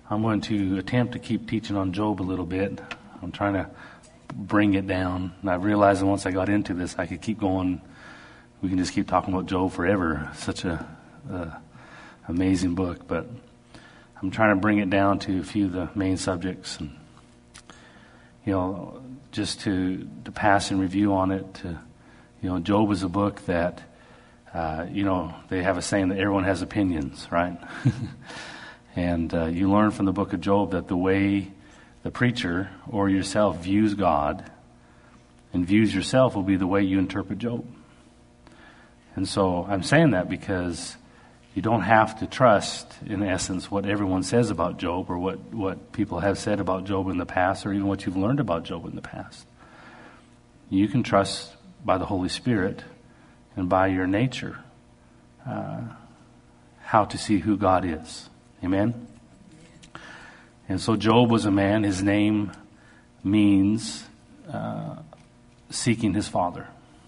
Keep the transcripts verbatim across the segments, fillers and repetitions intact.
I'm going to attempt to keep teaching on Job a little bit. I'm trying to bring it down. And I realized that once I got into this, I could keep going. We can just keep talking about Job forever. Such a, a amazing book. But I'm trying to bring it down to a few of the main subjects. And, you know, just to, to pass and review on it. To, you know, Job is a book that, uh, you know, they have a saying that everyone has opinions, right? And uh, you learn from the book of Job that the way the preacher or yourself views God and views yourself will be the way you interpret Job. And so I'm saying that because you don't have to trust, in essence, what everyone says about Job or what, what people have said about Job in the past or even what you've learned about Job in the past. You can trust by the Holy Spirit and by your nature uh, how to see who God is. Amen? And so Job was a man, his name means uh, seeking his father.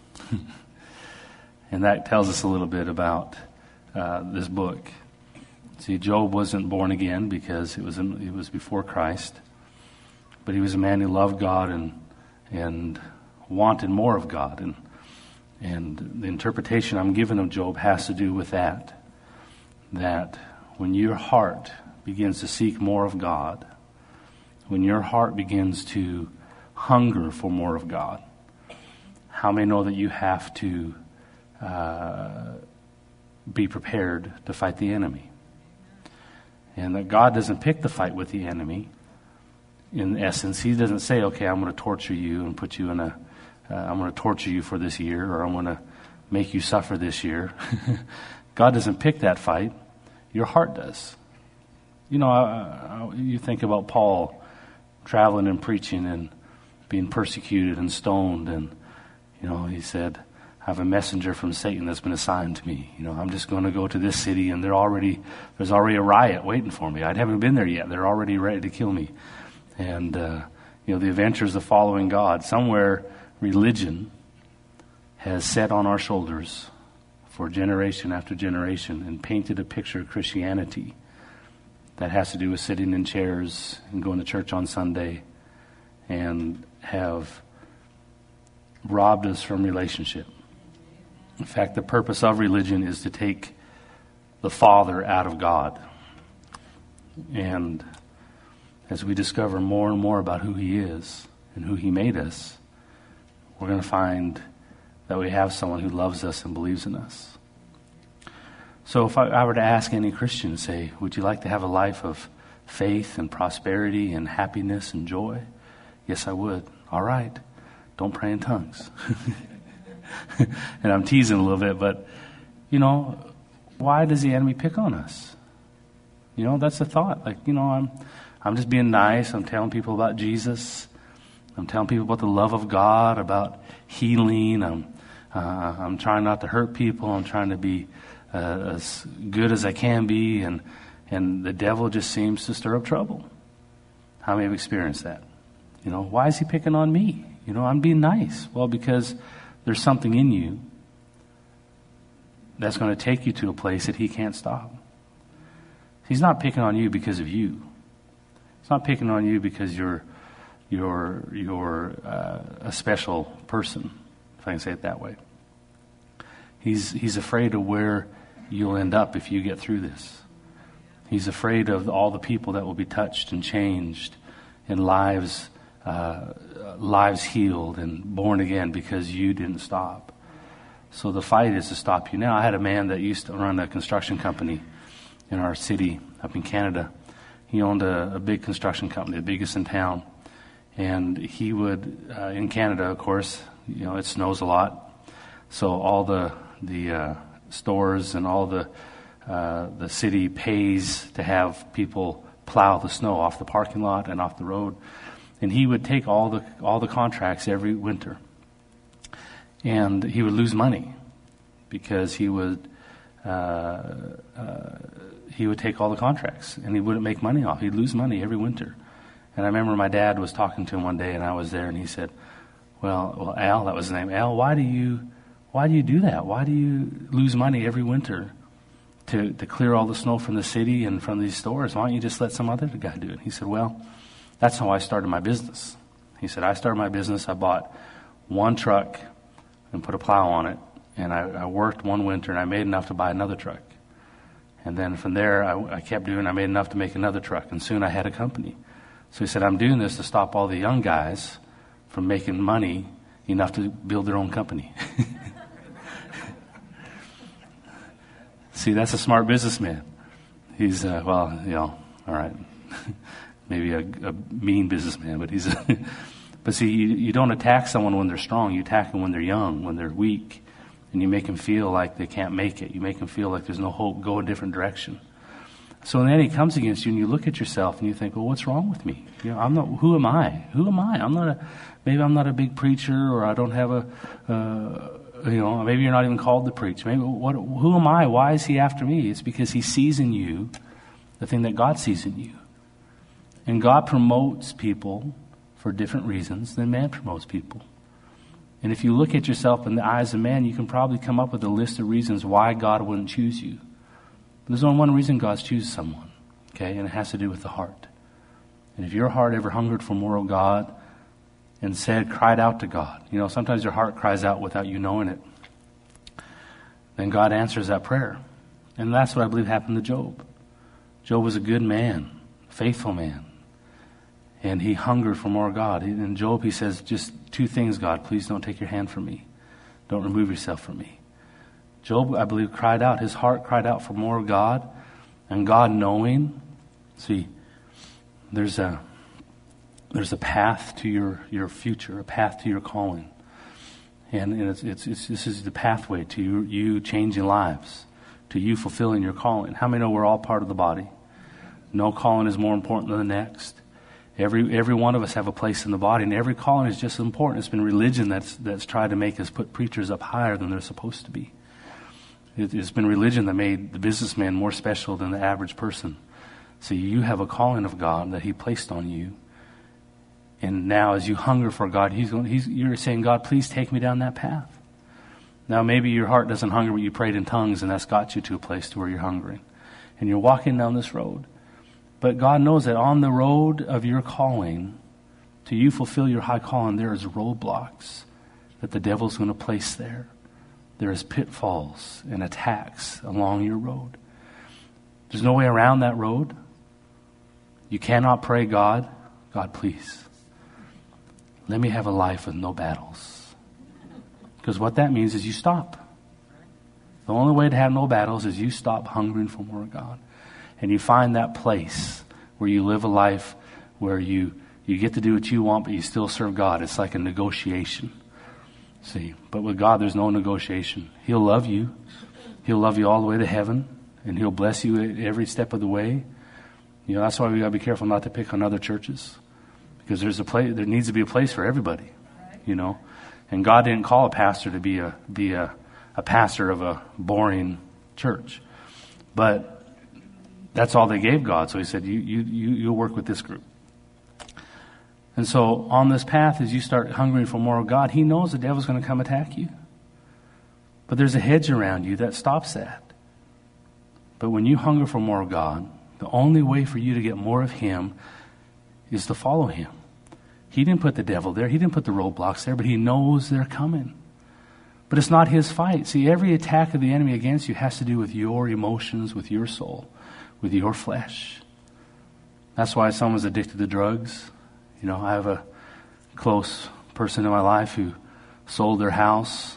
And that tells us a little bit about uh, this book. See, Job wasn't born again because it was in, it was before Christ. But he was a man who loved God and and wanted more of God. And, and the interpretation I'm given of Job has to do with that. That when your heart begins to seek more of God, when your heart begins to hunger for more of God, how many know that you have to uh, be prepared to fight the enemy? And that God doesn't pick the fight with the enemy. In essence, He doesn't say, okay, I'm going to torture you and put you in a, uh, I'm going to torture you for this year, or I'm going to make you suffer this year. God doesn't pick that fight. Your heart does. You know, I, I, you think about Paul traveling and preaching and being persecuted and stoned, and, you know, he said, I have a messenger from Satan that's been assigned to me. You know, I'm just going to go to this city, and they're already, there's already a riot waiting for me. I haven't been there yet. They're already ready to kill me. And, uh, you know, the adventures of following God. Somewhere religion has sat on our shoulders for generation after generation and painted a picture of Christianity that has to do with sitting in chairs and going to church on Sunday, and have robbed us from relationship. In fact, the purpose of religion is to take the Father out of God. And as we discover more and more about who He is and who He made us, we're going to find that we have someone who loves us and believes in us. So if I, I were to ask any Christian, say, would you like to have a life of faith and prosperity and happiness and joy? Yes, I would. All right. Don't pray in tongues. And I'm teasing a little bit, but, you know, why does the enemy pick on us? You know, that's the thought. Like, you know, I'm I'm just being nice. I'm telling people about Jesus. I'm telling people about the love of God, about healing. I'm, uh, I'm trying not to hurt people. I'm trying to be uh, as good as I can be. And, and the devil just seems to stir up trouble. How many have experienced that? You know, why is he picking on me? You know, I'm being nice. Well, because there's something in you that's going to take you to a place that he can't stop. He's not picking on you because of you. He's not picking on you because you're you're you're uh, a special person, if I can say it that way. He's he's afraid of where you'll end up if you get through this. He's afraid of all the people that will be touched and changed, and lives uh, lives healed and born again because you didn't stop. So the fight is to stop you. Now, I had a man that used to run a construction company in our city up in Canada. He owned a, a big construction company, the biggest in town. And he would, uh, in Canada, of course, you know, it snows a lot. So all the the uh, stores and all the uh, the city pays to have people plow the snow off the parking lot and off the road. And he would take all the all the contracts every winter. And he would lose money because he would uh, uh, he would take all the contracts and he wouldn't make money off. He'd lose money every winter. And I remember my dad was talking to him one day, and I was there, and he said, "Well, well, Al, that was his name. Al, why do you why do you do that? Why do you lose money every winter to, to clear all the snow from the city and from these stores. Why don't you just let some other guy do it? He said, well, that's how I started my business. He said, I started my business. I bought one truck and put a plow on it. And I, I worked one winter, and I made enough to buy another truck. And then from there, I, I kept doing, I made enough to make another truck. And soon I had a company. So he said, I'm doing this to stop all the young guys from making money enough to build their own company. See, that's a smart businessman. He's, uh, well, you know, all right, maybe a, a mean businessman, but he's, a but see, you, you don't attack someone when they're strong. You attack them when they're young, when they're weak, and you make them feel like they can't make it. You make them feel like there's no hope, go a different direction. So then he comes against you, and you look at yourself, and you think, well, what's wrong with me? You know, I'm not, who am I? Who am I? I'm not a, maybe I'm not a big preacher, or I don't have a, uh, you know, maybe you're not even called to preach. Maybe what? Who am I? Why is he after me? It's because he sees in you the thing that God sees in you. And God promotes people for different reasons than man promotes people. And if you look at yourself in the eyes of man, you can probably come up with a list of reasons why God wouldn't choose you. But there's only one reason God chooses someone, okay? And it has to do with the heart. And if your heart ever hungered for more of God, and said, cried out to God. You know, sometimes your heart cries out without you knowing it. Then God answers that prayer. And that's what I believe happened to Job. Job was a good man, a faithful man. And he hungered for more of God. In Job, he says, just two things, God, please don't take your hand from me. Don't remove yourself from me. Job, I believe, cried out. His heart cried out for more of God. And God knowing, see, there's a... There's a path to your, your future, a path to your calling. And, and it's, it's, it's, this is the pathway to you, you changing lives, to you fulfilling your calling. How many know we're all part of the body? No calling is more important than the next. Every every one of us have a place in the body, and every calling is just as important. It's been religion that's that's tried to make us put preachers up higher than they're supposed to be. It, it's been religion that made the businessman more special than the average person. So you have a calling of God that he placed on you. And now as you hunger for God, he's going, he's, you're saying, God, please take me down that path. Now maybe your heart doesn't hunger, but you prayed in tongues, and that's got you to a place to where you're hungering. And you're walking down this road. But God knows that on the road of your calling, to you fulfill your high calling, there is roadblocks that the devil's going to place there. There is pitfalls and attacks along your road. There's no way around that road. You cannot pray, God, God, please, let me have a life with no battles. Because what that means is you stop. The only way to have no battles is you stop hungering for more of God. And you find that place where you live a life where you, you get to do what you want, but you still serve God. It's like a negotiation. See, but with God, there's no negotiation. He'll love you. He'll love you all the way to heaven, and he'll bless you at every step of the way. You know, that's why we got to be careful not to pick on other churches. Because there's a place, there needs to be a place for everybody, you know. And God didn't call a pastor to be a be a, a pastor of a boring church, but that's all they gave God. So He said, "You you you you'll work with this group." And so on this path, as you start hungering for more of God, He knows the devil's going to come attack you, but there's a hedge around you that stops that. But when you hunger for more of God, the only way for you to get more of Him is to follow Him. He didn't put the devil there. He didn't put the roadblocks there, but He knows they're coming. But it's not His fight. See, every attack of the enemy against you has to do with your emotions, with your soul, with your flesh. That's why someone's addicted to drugs. You know, I have a close person in my life who sold their house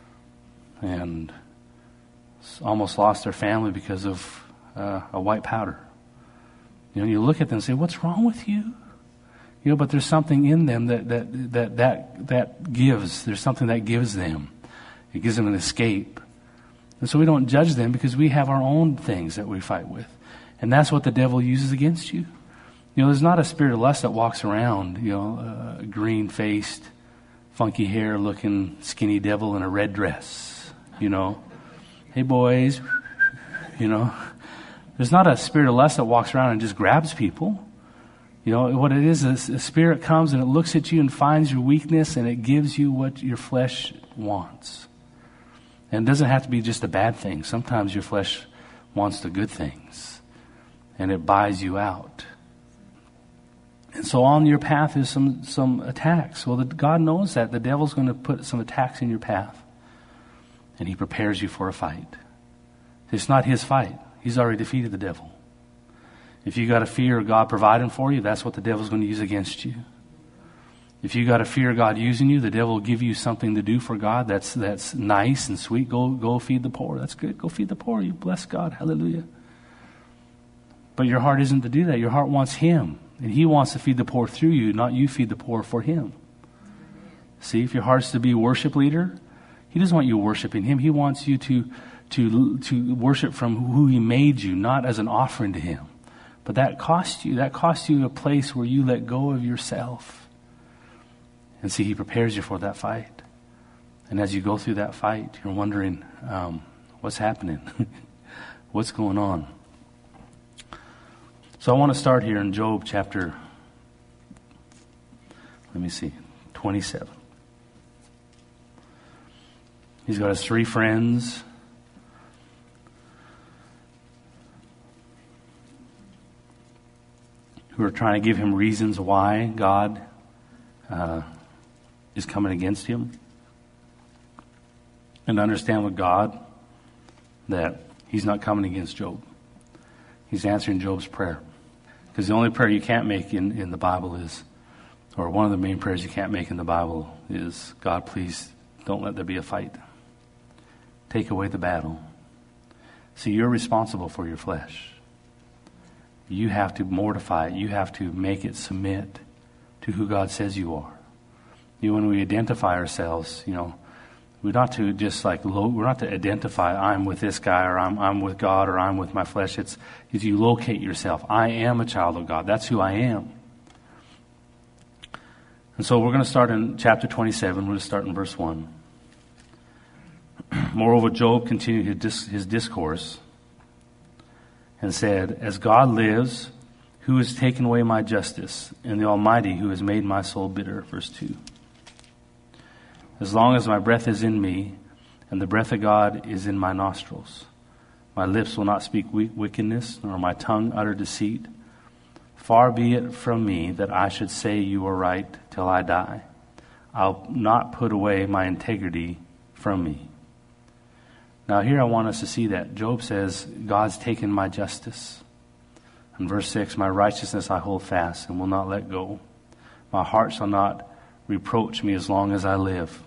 and almost lost their family because of uh, a white powder. You know, you look at them and say, "What's wrong with you?" You know, but there's something in them that that that that that gives. There's something that gives them. It gives them an escape. And so we don't judge them because we have our own things that we fight with. And that's what the devil uses against you. You know, there's not a spirit of lust that walks around, you know, a green-faced, funky hair-looking, skinny devil in a red dress, you know. Hey, boys, you know. There's not a spirit of lust that walks around and just grabs people. You know, what it is, is a spirit comes and it looks at you and finds your weakness and it gives you what your flesh wants. And it doesn't have to be just a bad thing. Sometimes your flesh wants the good things, and it buys you out. And so on your path is some, some attacks. Well, the, God knows that. The devil's going to put some attacks in your path. And he prepares you for a fight. It's not his fight. He's already defeated the devil. If you got a fear of God providing for you, that's what the devil's going to use against you. If you got a fear of God using you, the devil will give you something to do for God that's that's nice and sweet. Go go feed the poor. That's good. Go feed the poor. You bless God. Hallelujah. But your heart isn't to do that. Your heart wants him. And he wants to feed the poor through you, not you feed the poor for him. See, if your heart's to be a worship leader, he doesn't want you worshiping him. He wants you to, to, to worship from who he made you, not as an offering to him. But that costs you. That costs you a place where you let go of yourself. And see, he prepares you for that fight. And as you go through that fight, you're wondering, um, what's happening? What's going on? So I want to start here in Job chapter, let me see, twenty-seven. He's got his three friends. Who are trying to give him reasons why God uh, is coming against him. And understand with God that he's not coming against Job. He's answering Job's prayer. Because the only prayer you can't make in, in the Bible is, or one of the main prayers you can't make in the Bible is, God, please don't let there be a fight. Take away the battle. See, you're responsible for your flesh. You have to mortify it. You have to make it submit to who God says you are. You, when we identify ourselves, you know, we're not to just like, lo- we're not to identify, I'm with this guy, or I'm, I'm with God, or I'm with my flesh. It's, it's you locate yourself. I am a child of God. That's who I am. And so we're going to start in chapter twenty-seven. We're going to start in verse one. Moreover, Job continued his, dis- his discourse and said, as God lives, who has taken away my justice, and the Almighty who has made my soul bitter. Verse two. As long as my breath is in me, and the breath of God is in my nostrils, my lips will not speak wickedness, nor my tongue utter deceit. Far be it from me that I should say you are right till I die. I'll not put away my integrity from me. Now here I want us to see that. Job says, God's taken my justice. In verse six, my righteousness I hold fast and will not let go. My heart shall not reproach me as long as I live.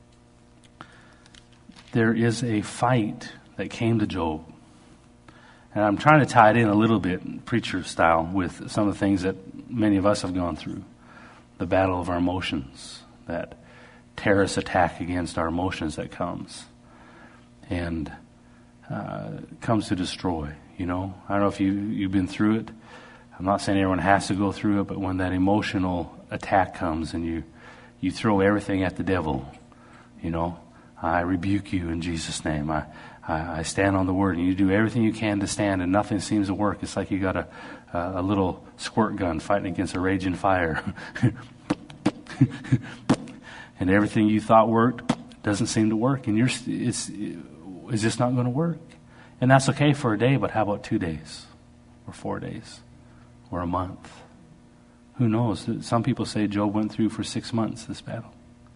There is a fight that came to Job. And I'm trying to tie it in a little bit, preacher style, with some of the things that many of us have gone through. The battle of our emotions, that terrorist attack against our emotions that comes. And uh, comes to destroy, you know. I don't know if you, you've been through it. I'm not saying everyone has to go through it, but when that emotional attack comes and you, you throw everything at the devil, you know. I rebuke you in Jesus' name. I, I, I stand on the word, and you do everything you can to stand, and nothing seems to work. It's like you got a, a, a little squirt gun fighting against a raging fire. And everything you thought worked doesn't seem to work, and you're it's it's just not going to work. And that's okay for a day, but how about two days, or four days, or a month? Who knows? Some people say Job went through for six months this battle.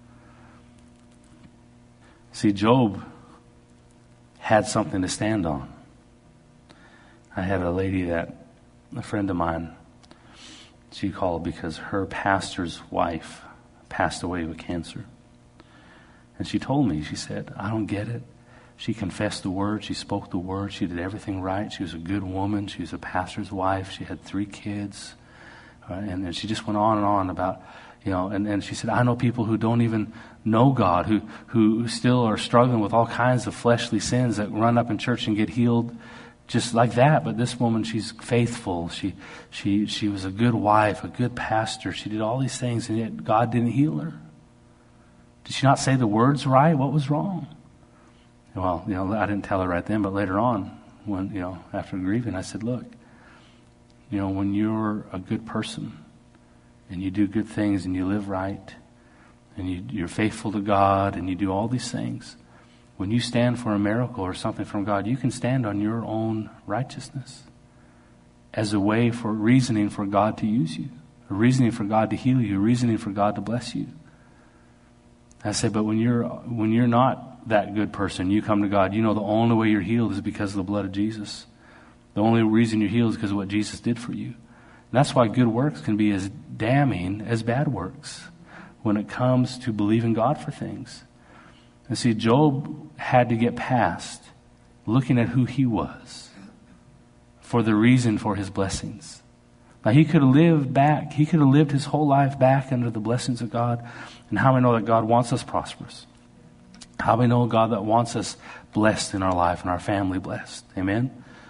See, Job had something to stand on. I had a lady that, a friend of mine, she called because her pastor's wife passed away with cancer. And she told me, she said, I don't get it. She confessed the word. She spoke the word. She did everything right. She was a good woman. She was a pastor's wife. She had three kids. Uh, and then she just went on and on about, you know, and, and she said, I know people who don't even know God, who, who still are struggling with all kinds of fleshly sins that run up in church and get healed just like that. But this woman, she's faithful. She, she, she was a good wife, a good pastor. She did all these things, and yet God didn't heal her. Did she not say the words right? What was wrong? Well, you know, I didn't tell her right then, but later on, when, you know, after grieving, I said, look, you know, when you're a good person and you do good things and you live right and you, you're faithful to God and you do all these things, when you stand for a miracle or something from God, you can stand on your own righteousness as a way for reasoning for God to use you, a reasoning for God to heal you, a reasoning for God to bless you. I say, but when you're when you're not that good person, you come to God, you know the only way you're healed is because of the blood of Jesus. The only reason you're healed is because of what Jesus did for you. And that's why good works can be as damning as bad works when it comes to believing God for things. And see, Job had to get past looking at who he was for the reason for his blessings. Now, he could have lived back, he could have lived his whole life back under the blessings of God. And how many know that God wants us prosperous? How many know God that wants us blessed in our life and our family blessed? Amen?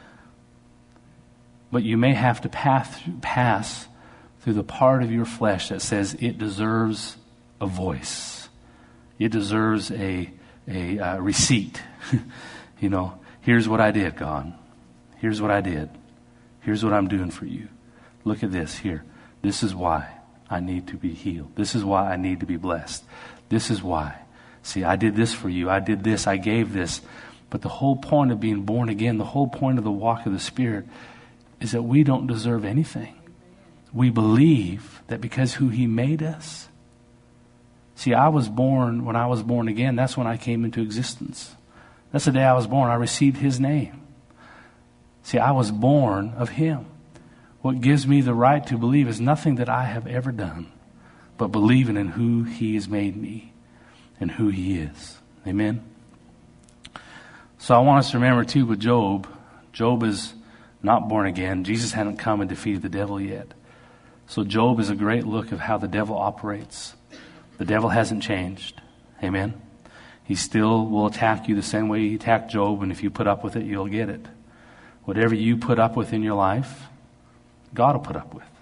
But you may have to pass, pass through the part of your flesh that says it deserves a voice. It deserves a, a uh, receipt. You know, here's what I did, God. Here's what I did. Here's what I'm doing for you. Look at this here. This is why I need to be healed. This is why I need to be blessed. This is why. See, I did this for you. I did this. I gave this. But the whole point of being born again, the whole point of the walk of the Spirit is that we don't deserve anything. We believe that because who He made us. See, I was born, when I was born again, that's when I came into existence. That's the day I was born. I received His name. See, I was born of Him. What gives me the right to believe is nothing that I have ever done, but believing in who He has made me and who He is. Amen? So I want us to remember too with Job, Job is not born again. Jesus hadn't come and defeated the devil yet. So Job is a great look of how the devil operates. The devil hasn't changed. Amen? He still will attack you the same way he attacked Job, and if you put up with it, you'll get it. Whatever you put up with in your life, God will put up with.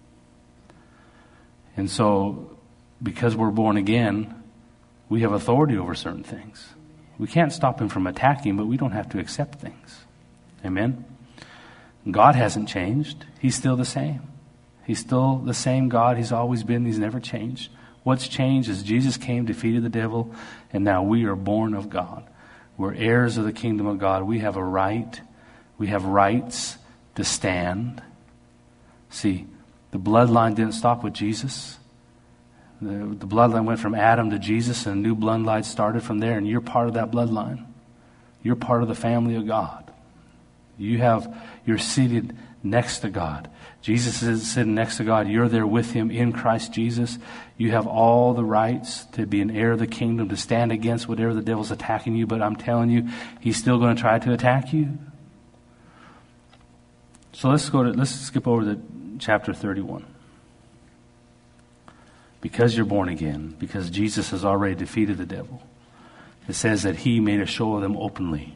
And so, because we're born again, we have authority over certain things. We can't stop Him from attacking, but we don't have to accept things. Amen? God hasn't changed. He's still the same. He's still the same God He's always been. He's never changed. What's changed is Jesus came, defeated the devil, and now we are born of God. We're heirs of the kingdom of God. We have a right. We have rights to stand. See, the bloodline didn't stop with Jesus. The, the bloodline went from Adam to Jesus, and a new bloodline started from there, and you're part of that bloodline. You're part of the family of God. You have, you're seated next to God. Jesus is sitting next to God. You're there with Him in Christ Jesus. You have all the rights to be an heir of the kingdom, to stand against whatever the devil's attacking you, but I'm telling you, he's still going to try to attack you. So let's go to, let's skip over to chapter thirty-one. Because you're born again, because Jesus has already defeated the devil, it says that He made a show of them openly.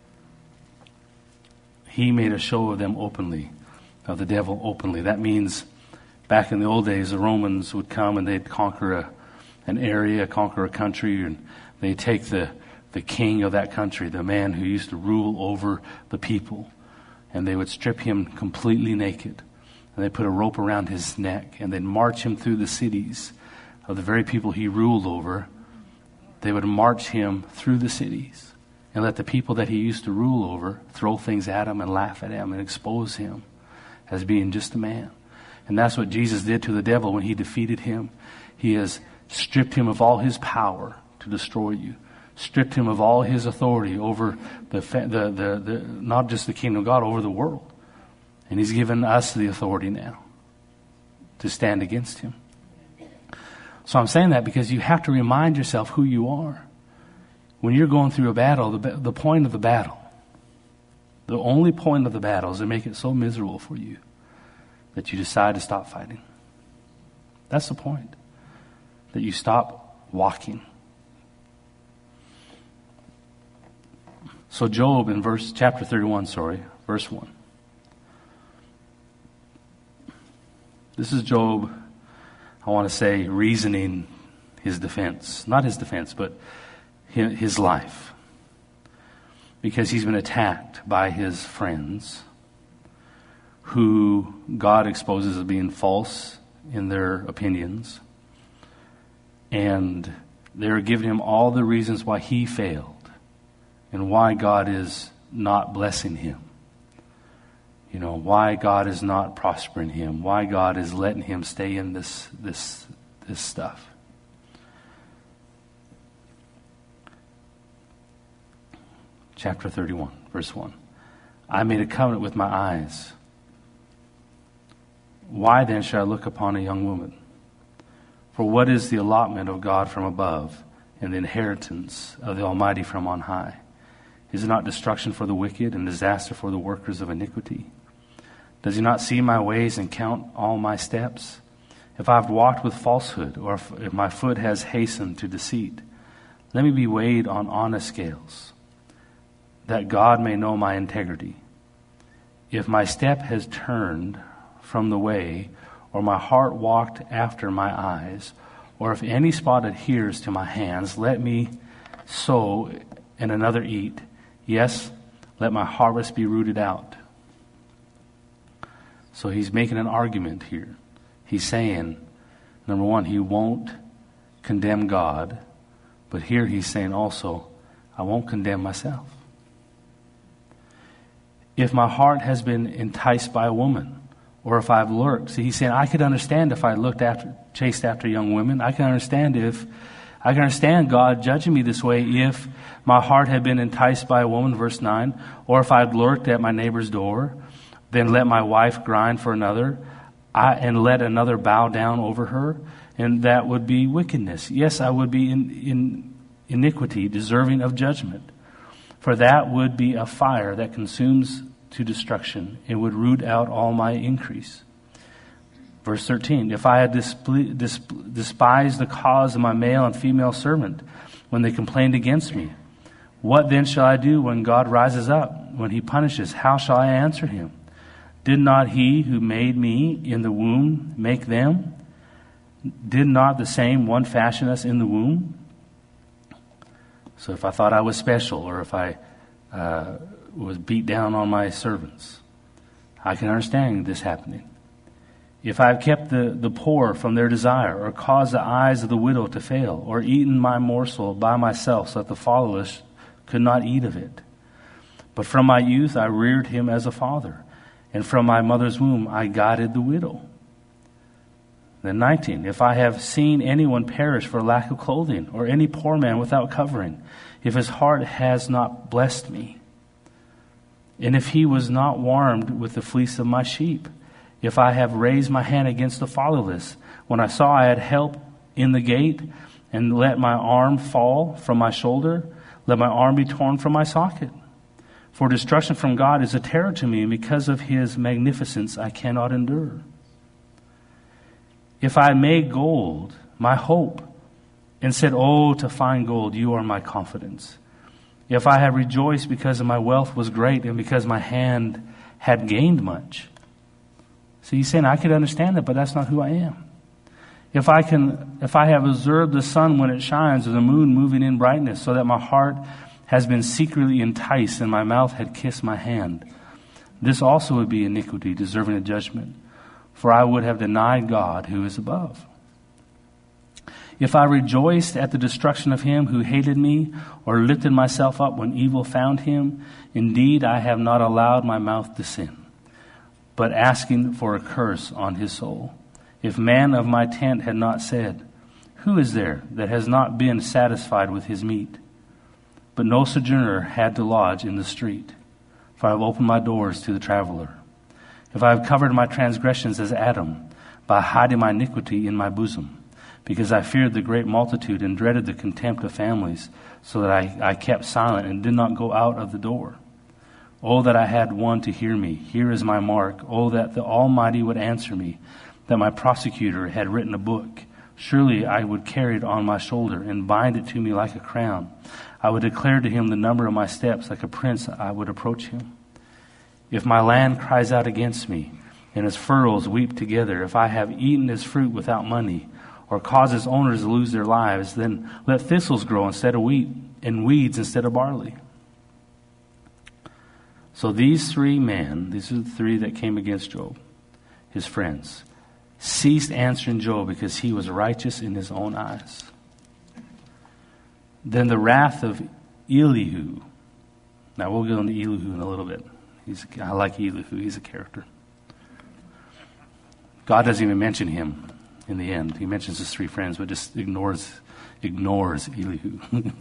He made a show of them openly, of the devil openly. That means back in the old days, the Romans would come and they'd conquer a, an area, conquer a country, and they'd take the, the king of that country, the man who used to rule over the people, and they would strip him completely naked. And they'd put a rope around his neck, and they'd march him through the cities of the very people he ruled over. They would march him through the cities and let the people that he used to rule over throw things at him and laugh at him and expose him as being just a man. And that's what Jesus did to the devil when He defeated him. He has stripped him of all his power to destroy you. Stripped him of all his authority over the, the, the, the not just the kingdom of God, over the world. And He's given us the authority now to stand against him. So I'm saying that because you have to remind yourself who you are. When you're going through a battle, the, the point of the battle, the only point of the battle is to make it so miserable for you that you decide to stop fighting. That's the point. That you stop walking. So Job in verse chapter thirty-one, sorry, verse one. This is Job, I want to say, reasoning his defense. Not his defense, but his life. Because he's been attacked by his friends who God exposes as being false in their opinions. And they're giving him all the reasons why he failed. and why God is not blessing him. You know, why God is not prospering him, why God is letting him stay in this this this stuff. Chapter thirty-one, verse one. I made a covenant with my eyes. Why then should I look upon a young woman? For what is the allotment of God from above, and the inheritance of the Almighty from on high? Is it not destruction for the wicked and disaster for the workers of iniquity? Does he not see my ways and count all my steps? If I have walked with falsehood, or if, if my foot has hastened to deceit, let me be weighed on honest scales, that God may know my integrity. If my step has turned from the way, or my heart walked after my eyes, or if any spot adheres to my hands, let me sow and another eat. Yes, let my harvest be rooted out. So he's making an argument here. He's saying, number one, he won't condemn God, but here he's saying also, I won't condemn myself. If my heart has been enticed by a woman, or if I've lurked. See, he's saying, I could understand if I looked after, chased after young women. I can understand if, I can understand God judging me this way if my heart had been enticed by a woman, verse nine, or if I'd lurked at my neighbor's door, then let my wife grind for another, I, and let another bow down over her, and that would be wickedness. Yes, I would be in, in iniquity, deserving of judgment. For that would be a fire that consumes to destruction. It would root out all my increase. Verse thirteen, if I had disple- dis- despised the cause of my male and female servant when they complained against me, what then shall I do when God rises up, when he punishes? How shall I answer him? Did not he who made me in the womb make them? Did not the same one fashion us in the womb? So if I thought I was special, or if I uh, was beat down on my servants, I can understand this happening. If I have kept the, the poor from their desire, or caused the eyes of the widow to fail, or eaten my morsel by myself so that the fatherless could not eat of it. But from my youth I reared him as a father, and from my mother's womb I guided the widow. Then nineteen, if I have seen anyone perish for lack of clothing, or any poor man without covering, if his heart has not blessed me, and if he was not warmed with the fleece of my sheep, if I have raised my hand against the fatherless, when I saw I had help in the gate, and let my arm fall from my shoulder, let my arm be torn from my socket. For destruction from God is a terror to me, and because of his magnificence I cannot endure. If I made gold my hope, and said, oh, to find gold, you are my confidence. If I have rejoiced because of my wealth was great, and because my hand had gained much. So he's saying, I could understand that, but that's not who I am. If I can, if I have observed the sun when it shines, or the moon moving in brightness, so that my heart has been secretly enticed, and my mouth had kissed my hand, this also would be iniquity, deserving of judgment. For I would have denied God who is above. If I rejoiced at the destruction of him who hated me, or lifted myself up when evil found him, indeed I have not allowed my mouth to sin, but asking for a curse on his soul. If man of my tent had not said, who is there that has not been satisfied with his meat? But no sojourner had to lodge in the street, for I have opened my doors to the traveler. If I have covered my transgressions as Adam, by hiding my iniquity in my bosom, because I feared the great multitude and dreaded the contempt of families, so that I, I kept silent and did not go out of the door. Oh, that I had one to hear me. Here is my mark. Oh, that the Almighty would answer me, that my prosecutor had written a book. Surely I would carry it on my shoulder and bind it to me like a crown. I would declare to him the number of my steps. Like a prince I would approach him. If my land cries out against me, and its furrows weep together, if I have eaten its fruit without money, or cause its owners to lose their lives, then let thistles grow instead of wheat, and weeds instead of barley. So these three men, these are the three that came against Job, his friends, ceased answering Job because he was righteous in his own eyes. Then the wrath of Elihu Now we'll go into Elihu in a little bit. He's, I like Elihu. He's a character. God doesn't even mention him in the end. He mentions his three friends, but just ignores ignores Elihu.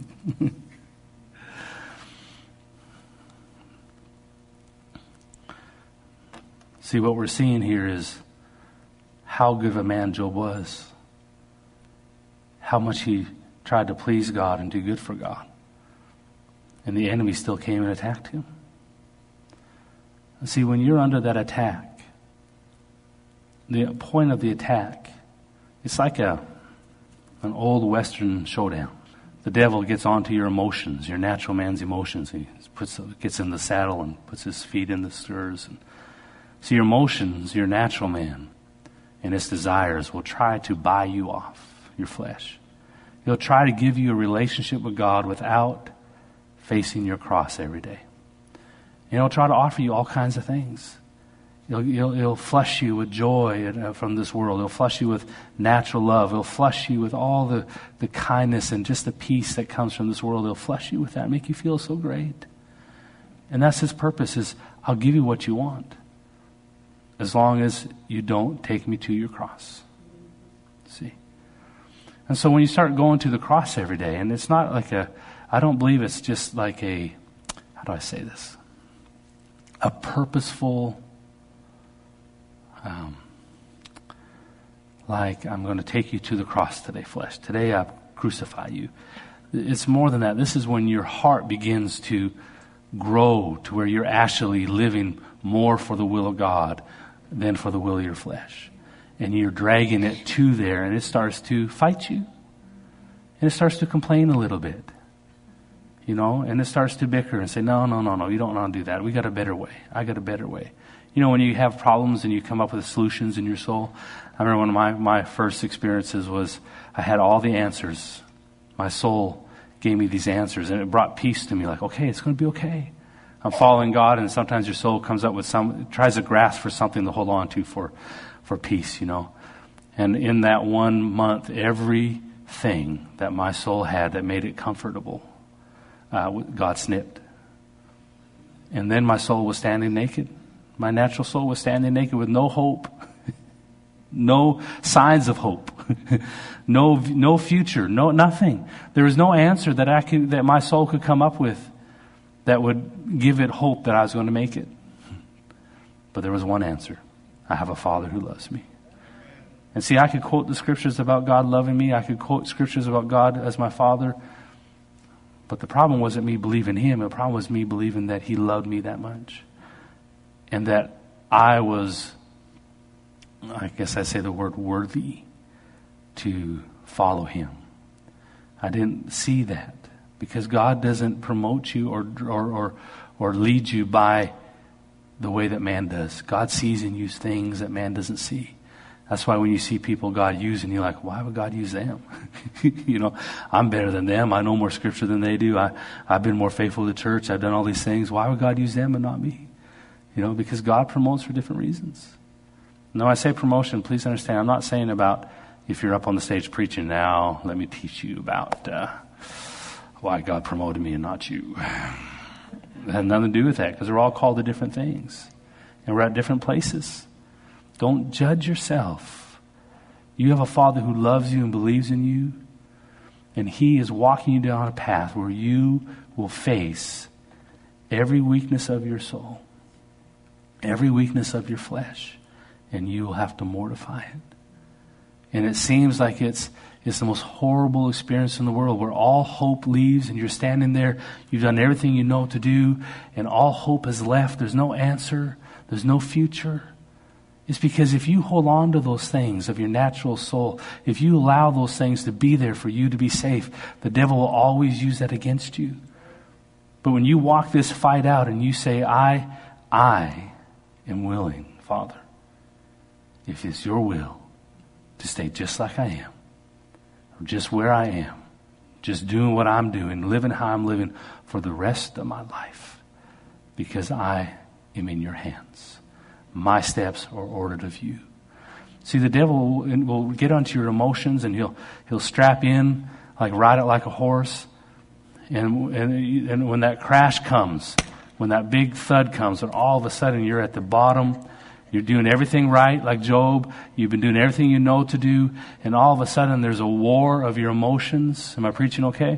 See, what we're seeing here is how good of a man Job was. How much he tried to please God and do good for God. And the enemy still came and attacked him. And see, when you're under that attack, the point of the attack, it's like a an old Western showdown. The devil gets onto your emotions, your natural man's emotions. He puts gets in the saddle and puts his feet in the stirrups. And see, your emotions, your natural man, and its desires will try to buy you off, your flesh. He'll try to give you a relationship with God without facing your cross every day. And he'll try to offer you all kinds of things. He'll, he'll, he'll flush you with joy from this world. He'll flush you with natural love. He'll flush you with all the, the kindness and just the peace that comes from this world. He'll flush you with that, make you feel so great. And that's his purpose, is I'll give you what you want, as long as you don't take me to your cross. See? And so when you start going to the cross every day, and it's not like a, I don't believe it's just like a, how do I say this? A purposeful, um, like, I'm going to take you to the cross today, flesh. Today I crucify you. It's more than that. This is when your heart begins to grow to where you're actually living more for the will of God than for the will of your flesh. And you're dragging it to there, and it starts to fight you. And it starts to complain a little bit. You know, and it starts to bicker and say, no, no, no, no, you don't want to do that. We got a better way. I got a better way. You know, when you have problems and you come up with solutions in your soul. I remember one of my, my first experiences was I had all the answers. My soul gave me these answers, and it brought peace to me. Like, okay, it's going to be okay. I'm following God, and sometimes your soul comes up with some, tries to grasp for something to hold on to for, for peace, you know. And in that one month, everything that my soul had that made it comfortable, uh, God snipped. And then my soul was standing naked. My natural soul was standing naked with no hope, no signs of hope, no no future, no nothing. There was no answer that I could, that my soul could come up with that would give it hope that I was going to make it. But there was one answer. I have a Father who loves me. And see, I could quote the scriptures about God loving me. I could quote scriptures about God as my Father. But the problem wasn't me believing Him. The problem was me believing that He loved me that much. And that I was, I guess I say the word worthy to follow Him. I didn't see that. Because God doesn't promote you or, or, or, or lead you by the way that man does. God sees and uses things that man doesn't see. That's why when you see people God using, you're like, why would God use them? You know, I'm better than them. I know more scripture than they do. I, I've been more faithful to church. I've done all these things. Why would God use them and not me? You know, because God promotes for different reasons. Now, I say promotion, please understand, I'm not saying about if you're up on the stage preaching now, let me teach you about uh, why God promoted me and not you. It had nothing to do with that, because we're all called to different things. And we're at different places. Don't judge yourself. You have a Father who loves you and believes in you. And He is walking you down a path where you will face every weakness of your soul, every weakness of your flesh, and you will have to mortify it. And it seems like it's it's the most horrible experience in the world, where all hope leaves and you're standing there, you've done everything you know to do, and all hope is left. There's no answer. There's no future. It's because if you hold on to those things of your natural soul, if you allow those things to be there for you to be safe, the devil will always use that against you. But when you walk this fight out and you say, I, I am willing, Father, if it's your will, to stay just like I am, or just where I am, just doing what I'm doing, living how I'm living for the rest of my life, because I am in your hands. My steps are ordered of you. See, the devil will, will get onto your emotions, and he'll he'll strap in, like ride it like a horse, And, and, and when that crash comes, when that big thud comes, and all of a sudden you're at the bottom, you're doing everything right, like Job, you've been doing everything you know to do, and all of a sudden there's a war of your emotions. Am I preaching okay?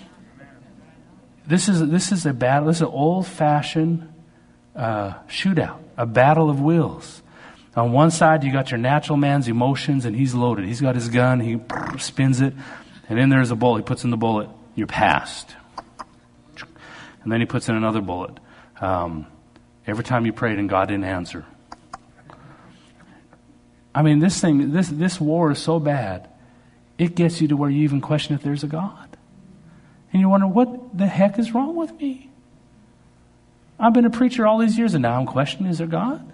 This is, this is a battle, this is an old-fashioned uh, shootout, a battle of wills. On one side, you got your natural man's emotions, and he's loaded. He's got his gun, he spins it, and then there's a bullet. He puts in the bullet, you're past. And then he puts in another bullet. Um, every time you prayed and God didn't answer. I mean, this thing, this this war is so bad, it gets you to where you even question if there's a God. And you wonder, what the heck is wrong with me? I've been a preacher all these years, and now I'm questioning, is there God?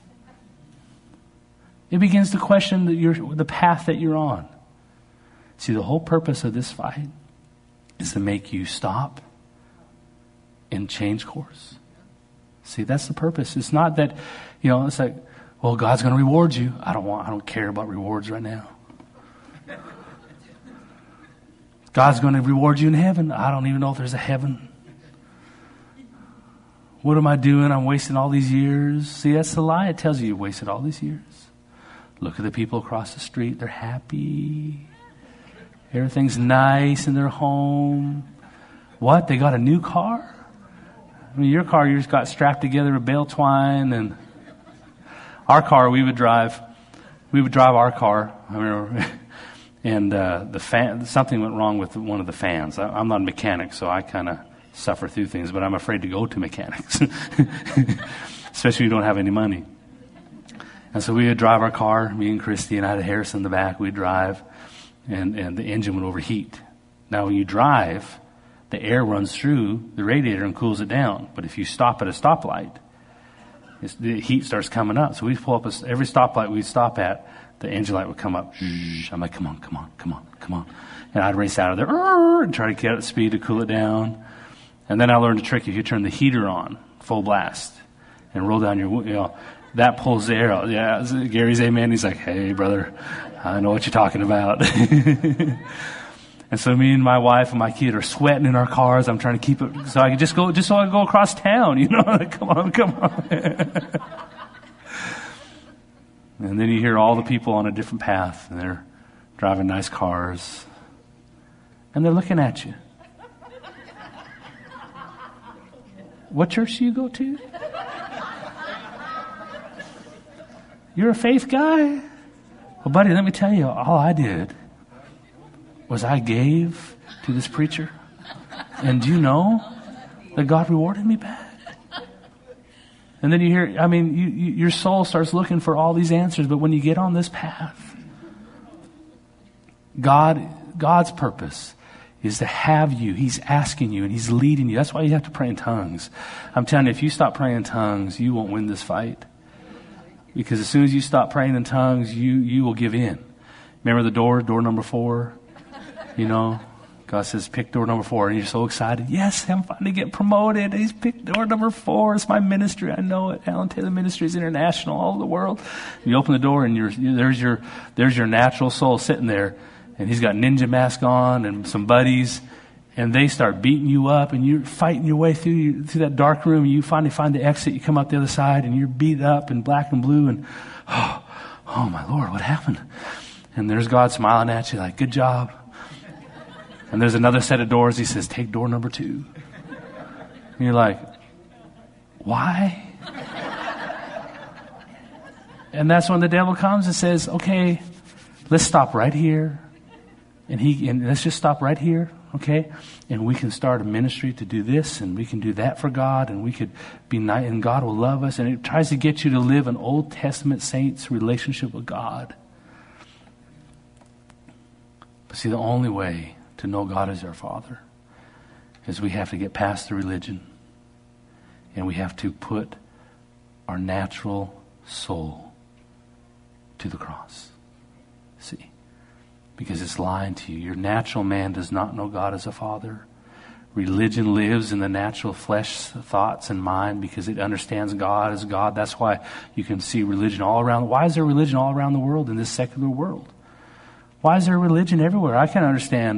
It begins to question the, your, the path that you're on. See, the whole purpose of this fight is to make you stop and change course. See, that's the purpose. It's not that, you know, it's like, well, God's going to reward you. I don't want, I don't care about rewards right now. God's going to reward you in heaven. I don't even know if there's a heaven. What am I doing? I'm wasting all these years. See, that's the lie. It tells you you wasted all these years. Look at the people across the street. They're happy. Everything's nice in their home. What? They got a new car? I mean, your car, you just got strapped together with bale twine. And our car, we would drive, we would drive our car. I remember, and uh, the fan, something went wrong with one of the fans. I, I'm not a mechanic, so I kind of suffer through things, but I'm afraid to go to mechanics, especially if you don't have any money. And so we would drive our car, me and Christy, and I had Harrison in the back. We'd drive, and, and the engine would overheat. Now, when you drive, the air runs through the radiator and cools it down. But if you stop at a stoplight, it's, the heat starts coming up. So we'd pull up, a, every stoplight we'd stop at, the engine light would come up. I'm like, come on, come on, come on, come on. And I'd race out of there and try to get at speed to cool it down. And then I learned a trick. If you turn the heater on, full blast, and roll down your, you know, that pulls the air out. Yeah, Gary's amen. He's like, hey, brother, I know what you're talking about. And so me and my wife and my kid are sweating in our cars. I'm trying to keep it so I can just go, just so I can go across town, you know, like, come on, come on. And then you hear all the people on a different path, and they're driving nice cars, and they're looking at you. What church do you go to? You're a faith guy? Well, buddy, let me tell you, all I did was I gave to this preacher. And do you know that God rewarded me back? And then you hear, I mean, you, you, your soul starts looking for all these answers. But when you get on this path, God, God's purpose is to have you. He's asking you and He's leading you. That's why you have to pray in tongues. I'm telling you, if you stop praying in tongues, you won't win this fight. Because as soon as you stop praying in tongues, you, you will give in. Remember the door, door number four? You know, God says, pick door number four. And you're so excited. Yes, I'm finally getting promoted. He's picked door number four. It's my ministry. I know it. Alan Taylor Ministries International, all over the world. You open the door and you're, there's your, there's your natural soul sitting there. And he's got ninja mask on and some buddies. And they start beating you up, and you're fighting your way through through that dark room. And you finally find the exit. You come out the other side, and you're beat up in black and blue. And oh, oh my Lord, what happened? And there's God smiling at you like, good job. And there's another set of doors. He says, take door number two. And you're like, why? And that's when the devil comes and says, okay, let's stop right here. And he and let's just stop right here. Okay, and we can start a ministry to do this, and we can do that for God, and we could be nice, and God will love us. And it tries to get you to live an Old Testament saint's relationship with God. But see, the only way to know God as our Father is we have to get past the religion, and we have to put our natural soul to the cross. See? Because it's lying to you. Your natural man does not know God as a Father. Religion lives in the natural flesh thoughts and mind because it understands God as God. That's why you can see religion all around. Why is there religion all around the world in this secular world? Why is there religion everywhere? I can understand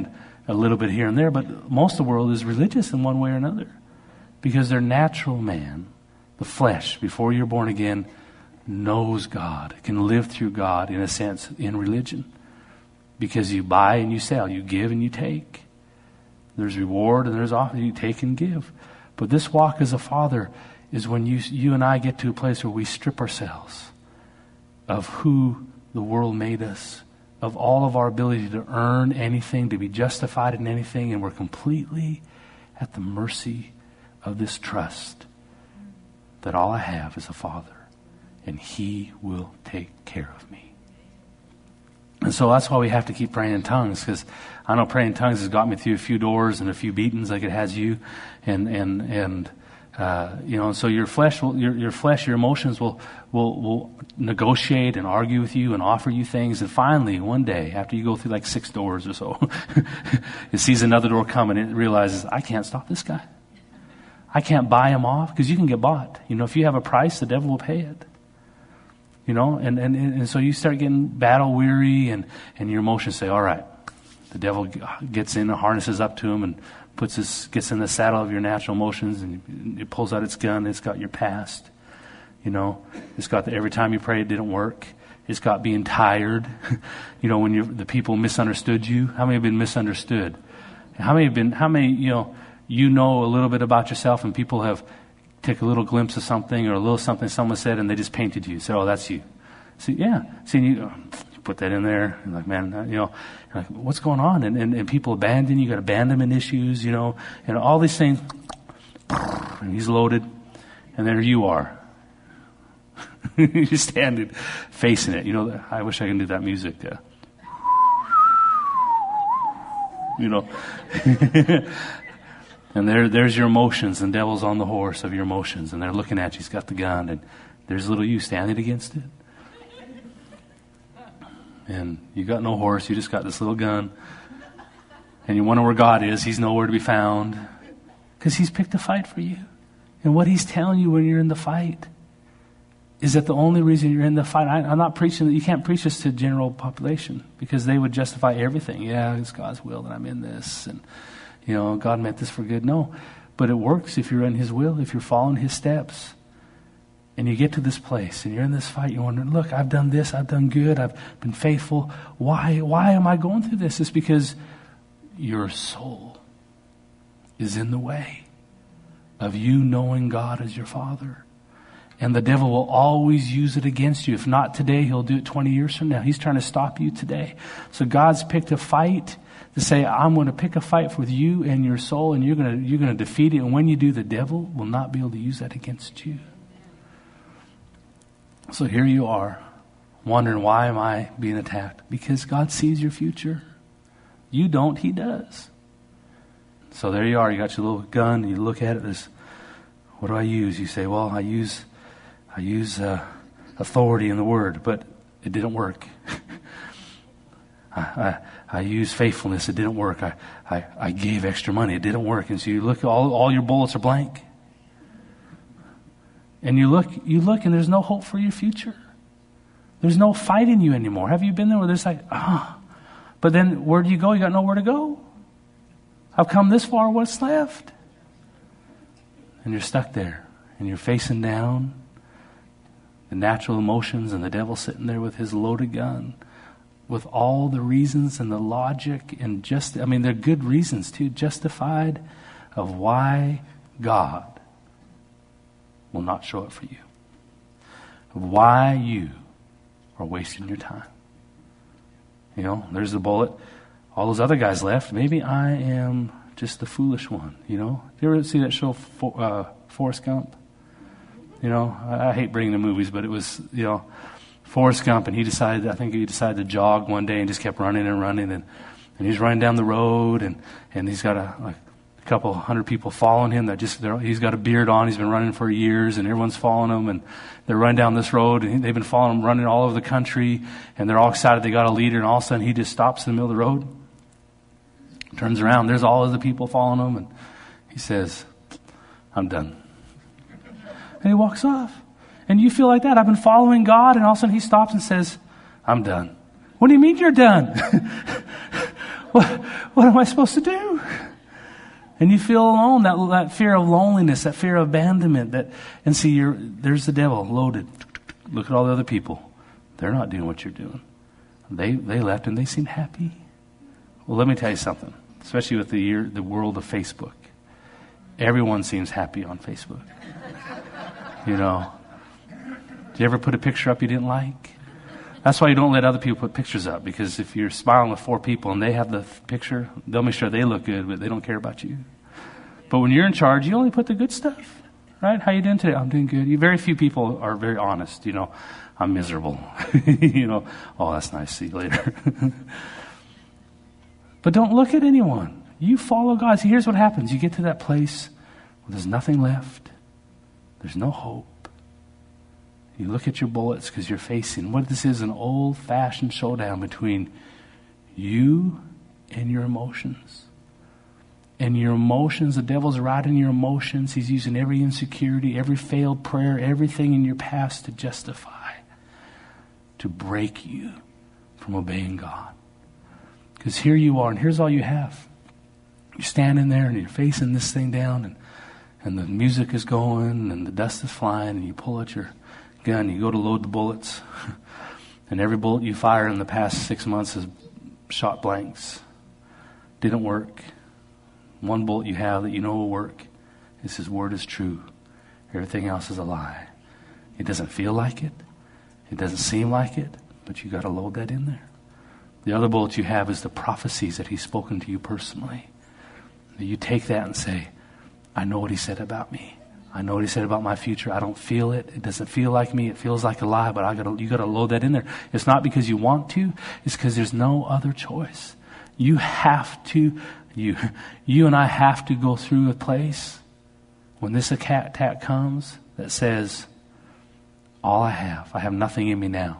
a little bit here and there, but most of the world is religious in one way or another. Because their natural man, the flesh, before you're born again, knows God, can live through God, in a sense, in religion. Because you buy and you sell, you give and you take. There's reward and there's offer, you take and give. But this walk as a father is when you you and I get to a place where we strip ourselves of who the world made us, of all of our ability to earn anything, to be justified in anything, and we're completely at the mercy of this trust that all I have is a Father, and He will take care of me. And so that's why we have to keep praying in tongues, because I know praying in tongues has got me through a few doors and a few beatings like it has you. And, and, and, uh, you know, so your flesh will, your, your flesh, your emotions will, will, will negotiate and argue with you and offer you things. And finally, one day, after you go through like six doors or so, it sees another door coming and it realizes, I can't stop this guy. I can't buy him off, because you can get bought. You know, if you have a price, the devil will pay it. You know, and, and, and so you start getting battle weary, and, and your emotions say, all right, the devil gets in and harnesses up to him and puts his, gets in the saddle of your natural emotions, and it pulls out its gun. It's got your past. You know, it's got the, every time you prayed it didn't work. It's got being tired. You know, when you the people misunderstood you. How many have been misunderstood? How many have been, how many, you know, you know a little bit about yourself, and people have take a little glimpse of something or a little something someone said, and they just painted you. Say, oh, that's you. See, yeah. See, you, you put that in there. And like, man, you know, like, what's going on? And, and, and people abandon you. You got abandonment issues, you know, and all these things. And he's loaded. And there you are. You're standing, facing it. You know, I wish I could do that music. Uh, you know. And there, there's your emotions, and devil's on the horse of your emotions, and they're looking at you. He's got the gun, and there's little you standing against it. And you got no horse, you just got this little gun. And you wonder where God is. He's nowhere to be found, because He's picked a fight for you. And what He's telling you when you're in the fight is that the only reason you're in the fight, I, I'm not preaching that you can't preach this to the general population, because they would justify everything. Yeah, it's God's will that I'm in this, and you know, God meant this for good. No, but it works if you're in His will, if you're following His steps. And you get to this place and you're in this fight. You're wondering, look, I've done this. I've done good. I've been faithful. Why, why am I going through this? It's because your soul is in the way of you knowing God as your Father. And the devil will always use it against you. If not today, he'll do it twenty years from now. He's trying to stop you today. So God's picked a fight to say, I'm going to pick a fight with you and your soul, and you're going to, you're going to defeat it. And when you do, the devil will not be able to use that against you. So here you are, wondering, why am I being attacked? Because God sees your future. You don't, He does. So there you are. You got your little gun. You look at it. There's, what do I use? You say, well, I use, I use uh, authority in the Word, but it didn't work. I, I, I use faithfulness. It didn't work. I, I, I gave extra money. It didn't work. And so you look, all, all your bullets are blank. And you look, you look, and there's no hope for your future. There's no fight in you anymore. Have you been there where there's like, ah, oh. But then where do you go? You got nowhere to go. I've come this far. What's left? And you're stuck there, and you're facing down the natural emotions, and the devil sitting there with his loaded gun, with all the reasons and the logic and just, I mean, they're good reasons too, justified of why God will not show up for you. Of why you are wasting your time. You know, there's the bullet. All those other guys left. Maybe I am just the foolish one, you know. Do you ever see that show, For, uh, Forrest Gump? You know, I, I hate bringing the movies, but it was, you know, Forrest Gump, and he decided, I think he decided to jog one day and just kept running and running, and, and he's running down the road, and, and he's got a, like, a couple hundred people following him that just, he's got a beard on, he's been running for years, and everyone's following him, and they're running down this road, and they've been following him, running all over the country, and they're all excited they got a leader, and all of a sudden he just stops in the middle of the road, turns around, there's all of the people following him, and he says, I'm done. And he walks off. And you feel like that. I've been following God, and all of a sudden He stops and says, I'm done. What do you mean you're done? what, what am I supposed to do? And you feel alone, that, that fear of loneliness, that fear of abandonment. That, and see, you're, there's the devil loaded. Look at all the other people. They're not doing what you're doing. They they left and they seem happy. Well, let me tell you something, especially with the year, the world of Facebook. Everyone seems happy on Facebook. You know. Did you ever put a picture up you didn't like? That's why you don't let other people put pictures up, because if you're smiling with four people and they have the picture, they'll make sure they look good, but they don't care about you. But when you're in charge, you only put the good stuff, right? How you doing today? I'm doing good. You, very few people are very honest. You know, I'm miserable. You know, oh, that's nice. See you later. But don't look at anyone. You follow God. See, here's what happens. You get to that place where there's nothing left. There's no hope. You look at your bullets because you're facing what this is, an old-fashioned showdown between you and your emotions. And your emotions, the devil's riding your emotions. He's using every insecurity, every failed prayer, everything in your past to justify, to break you from obeying God. Because here you are, and here's all you have. You're standing there, and you're facing this thing down, and, and the music is going, and the dust is flying, and you pull out your gun, you go to load the bullets, and every bullet you fire in the past six months has shot blanks. Didn't work. One bullet you have that you know will work is His word is true. Everything else is a lie. It doesn't feel like it. It doesn't seem like it, but you got to load that in there. The other bullet you have is the prophecies that He's spoken to you personally. You take that and say, I know what He said about me. I know what He said about my future. I don't feel it. It doesn't feel like me. It feels like a lie, but I gotta, you got to load that in there. It's not because you want to. It's because there's no other choice. You have to, you, you and I have to go through a place when this attack comes that says, all I have, I have nothing in me now,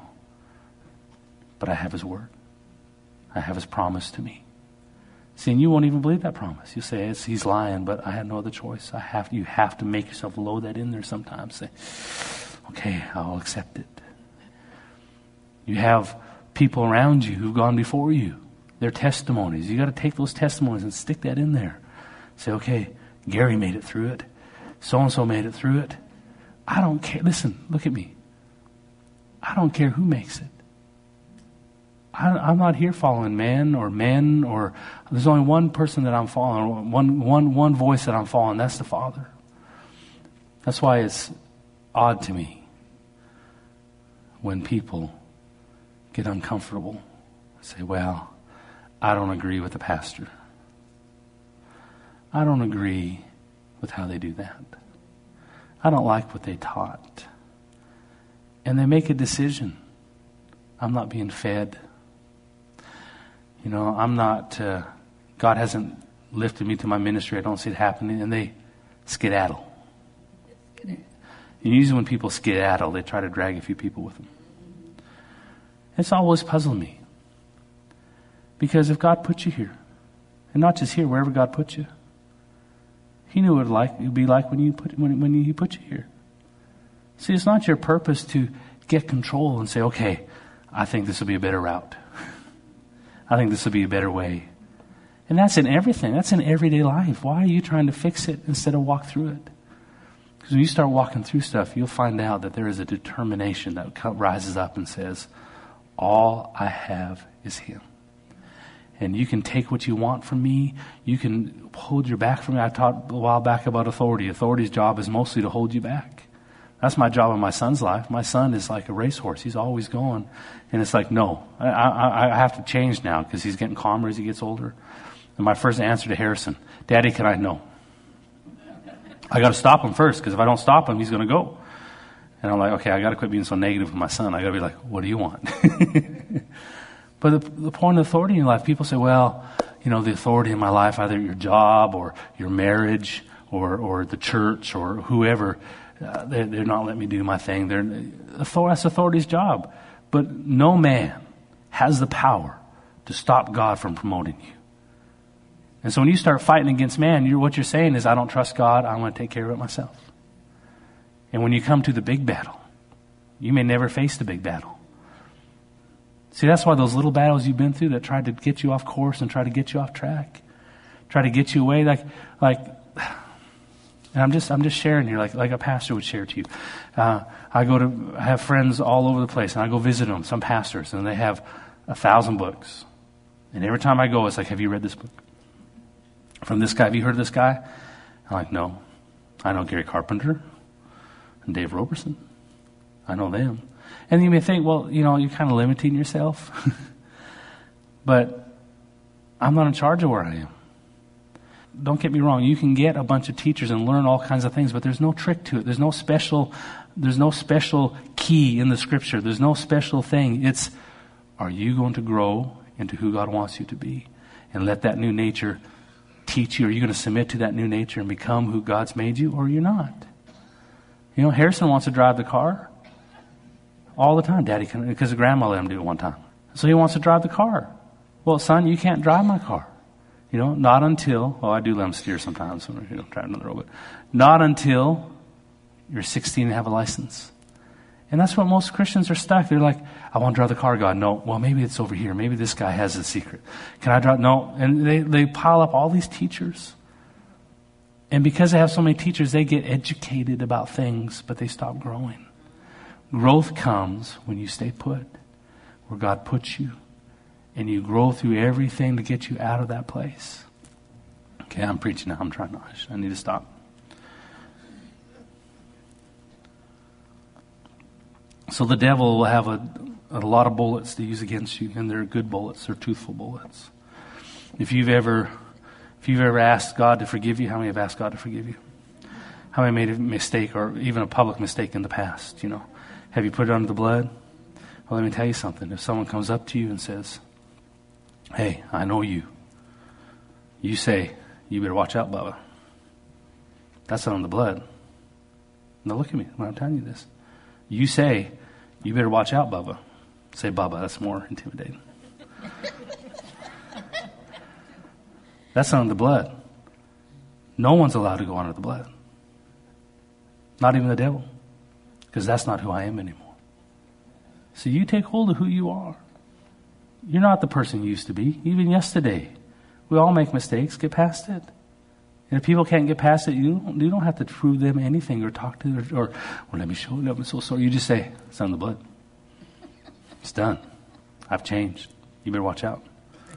but I have His word. I have His promise to me. See, and you won't even believe that promise. You say, it's, He's lying, but I had no other choice. I have. You have to make yourself load that in there sometimes. Say, okay, I'll accept it. You have people around you who've gone before you. Their testimonies. You got to take those testimonies and stick that in there. Say, okay, Gary made it through it. So-and-so made it through it. I don't care. Listen, look at me. I don't care who makes it. I'm not here following man or men, or there's only one person that I'm following, one, one, one voice that I'm following. That's the Father. That's why it's odd to me when people get uncomfortable. Say, well, I don't agree with the pastor. I don't agree with how they do that. I don't like what they taught. And they make a decision. I'm not being fed. You know, I'm not, uh, God hasn't lifted me to my ministry. I don't see it happening. And they skedaddle. And usually when people skedaddle, they try to drag a few people with them. It's always puzzled me. Because if God put you here, and not just here, wherever God put you, He knew what it would like, it would be like when, you put, when, when He put you here. See, it's not your purpose to get control and say, okay, I think this will be a better route. I think this will be a better way. And that's in everything. That's in everyday life. Why are you trying to fix it instead of walk through it? Because when you start walking through stuff, you'll find out that there is a determination that rises up and says, all I have is Him. And you can take what you want from me. You can hold your back from me. I taught a while back about authority. Authority's job is mostly to hold you back. That's my job in my son's life. My son is like a racehorse. He's always going. And it's like, no, I, I, I have to change now because he's getting calmer as he gets older. And my first answer to Harrison, Daddy, can I? No. I got to stop him first, because if I don't stop him, he's going to go. And I'm like, okay, I got to quit being so negative with my son. I got to be like, what do you want? But the, the point of authority in your life, people say, well, you know, the authority in my life, either your job or your marriage or, or the church or whoever, uh, they're, they're not letting me do my thing. They're, authority, that's authority's job. But no man has the power to stop God from promoting you. And so when you start fighting against man, you're, what you're saying is, I don't trust God, I'm going to take care of it myself. And when you come to the big battle, you may never face the big battle. See, that's why those little battles you've been through that tried to get you off course and try to get you off track, try to get you away, like, like, and I'm just, I'm just sharing here, like, like a pastor would share to you. Uh, I go to, I have friends all over the place, and I go visit them, some pastors, and they have a thousand books. And every time I go, it's like, have you read this book? From this guy, have you heard of this guy? I'm like, no. I know Gary Carpenter and Dave Roberson. I know them. And you may think, well, you know, you're kind of limiting yourself. But I'm not in charge of where I am. Don't get me wrong. You can get a bunch of teachers and learn all kinds of things, but there's no trick to it. There's no special, there's no special key in the scripture. There's no special thing. It's, are you going to grow into who God wants you to be? And let that new nature teach you. Are you going to submit to that new nature and become who God's made you, or you're not? You know, Harrison wants to drive the car all the time. Daddy can, because the grandma let him do it one time. So he wants to drive the car. Well, son, you can't drive my car. You know, not until, well, I do let him steer sometimes when you know, driving on the road, but not until you're sixteen and have a license. And that's what most Christians are stuck. They're like, I want to drive the car, God. No, well, maybe it's over here. Maybe this guy has a secret. Can I drive? No. And they, they pile up all these teachers. And because they have so many teachers, they get educated about things, but they stop growing. Growth comes when you stay put, where God puts you, and you grow through everything to get you out of that place. Okay, I'm preaching now. I'm trying to, I need to stop. So the devil will have a, a lot of bullets to use against you, and they're good bullets. They're truthful bullets. If you've ever, if you've ever asked God to forgive you, how many have asked God to forgive you? How many made a mistake, or even a public mistake in the past? You know, have you put it under the blood? Well, let me tell you something. If someone comes up to you and says, "Hey, I know you," you say, "You better watch out, Bubba." That's not on the blood. Now look at me when I'm telling you this. You say, "You better watch out, Bubba." Say, "Bubba." That's more intimidating. That's not on the blood. No one's allowed to go under the blood. Not even the devil. Because that's not who I am anymore. So you take hold of who you are. You're not the person you used to be, even yesterday. We all make mistakes. Get past it. And if people can't get past it, you don't, you don't have to prove them anything or talk to them or, or well, let me show you. I'm so sorry. You just say, it's on the blood. It's done. I've changed. You better watch out.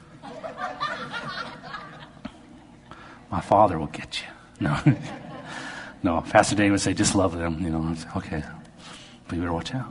My father will get you. No. No, Pastor Dave would say, just love them. You know, okay. But you better watch out.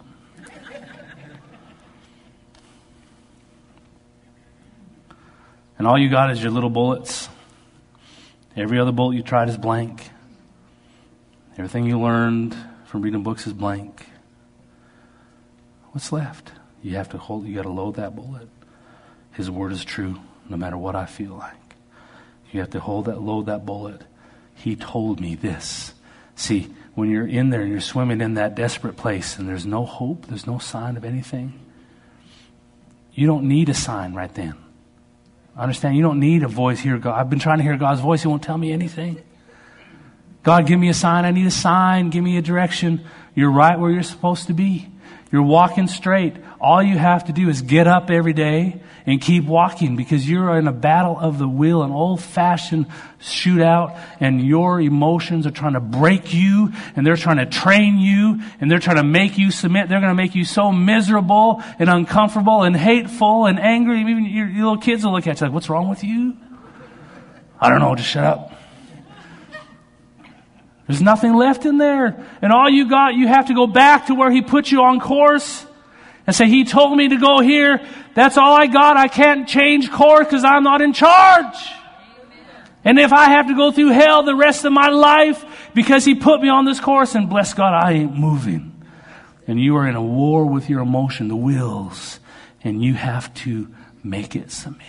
And all you got is your little bullets. Every other bullet you tried is blank. Everything you learned from reading books is blank. What's left? You have to hold, you got to load that bullet. His word is true, no matter what I feel like. You have to hold that, load that bullet. He told me this. See, when you're in there and you're swimming in that desperate place and there's no hope, there's no sign of anything, you don't need a sign right then. Understand, you don't need a voice here. God, I've been trying to hear God's voice. He won't tell me anything. God, give me a sign. I need a sign. Give me a direction. You're right where you're supposed to be. You're walking straight. All you have to do is get up every day and keep walking, because you're in a battle of the will, an old-fashioned shootout, and your emotions are trying to break you, and they're trying to train you, and they're trying to make you submit. They're going to make you so miserable and uncomfortable and hateful and angry. Even your, your little kids will look at you like, what's wrong with you? I don't know, just shut up. There's nothing left in there. And all you got, you have to go back to where He put you on course and say, He told me to go here. That's all I got. I can't change course because I'm not in charge. And if I have to go through hell the rest of my life because He put me on this course, and bless God, I ain't moving. And you are in a war with your emotion, the wills, and you have to make it submit.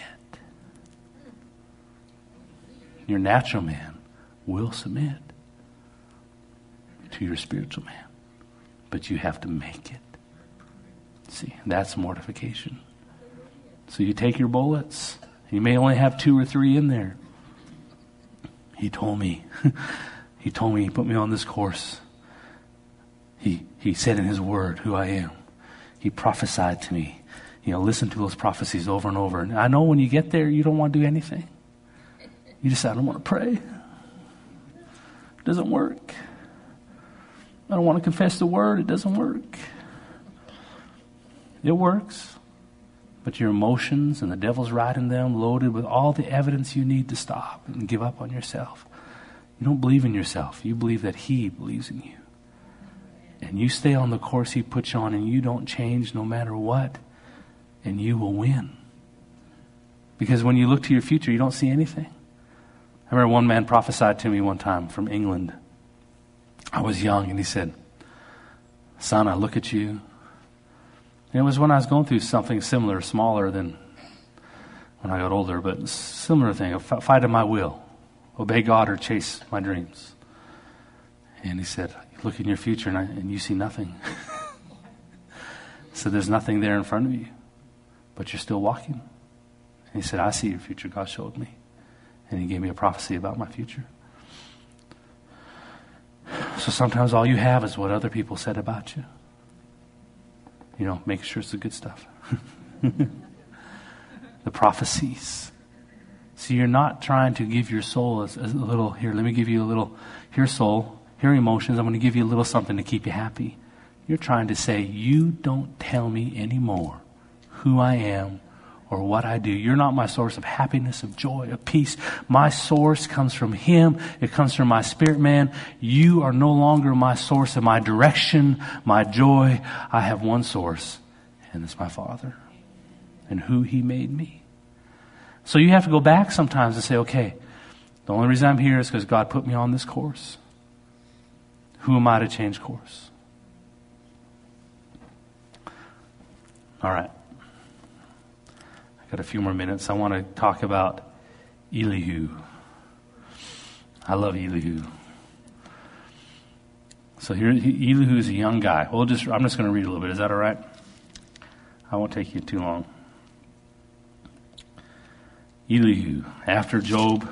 Your natural man will submit to your spiritual man, but you have to make it. See, that's mortification. So you take your bullets. You may only have two or three in there. He told me. He told me, He put me on this course. He, he said in His word who I am. He prophesied to me. You know, listen to those prophecies over and over. And I know when you get there, you don't want to do anything. You just say, I don't want to pray. It doesn't work. I don't want to confess the word. It doesn't work. It works. But your emotions and the devil's riding them, loaded with all the evidence you need to stop and give up on yourself. You don't believe in yourself. You believe that he believes in you. And you stay on the course he puts you on, and you don't change no matter what, and you will win. Because when you look to your future, you don't see anything. I remember one man prophesied to me one time from England. I was young, and he said, son, I look at you. And it was when I was going through something similar, smaller than when I got older, but similar thing, a fight of my will. Obey God or chase my dreams. And he said, you look in your future and, I, and you see nothing. So there's nothing there in front of you, but you're still walking. And he said, I see your future. God showed me. And he gave me a prophecy about my future. So sometimes all you have is what other people said about you. You know, make sure it's the good stuff. The prophecies. See, you're not trying to give your soul a, a little, here, let me give you a little, here soul, here emotions, I'm going to give you a little something to keep you happy. You're trying to say, you don't tell me anymore who I am or what I do. You're not my source of happiness, of joy, of peace. My source comes from him. It comes from my spirit man. You are no longer my source of my direction, my joy. I have one source, and it's my Father and who he made me. So you have to go back sometimes and say, okay, the only reason I'm here is because God put me on this course. Who am I to change course? All right. Got a few more minutes. I want to talk about Elihu. I love Elihu. So here, Elihu is a young guy. We'll just, I'm just going to read a little bit. Is that all right? I won't take you too long. Elihu, after Job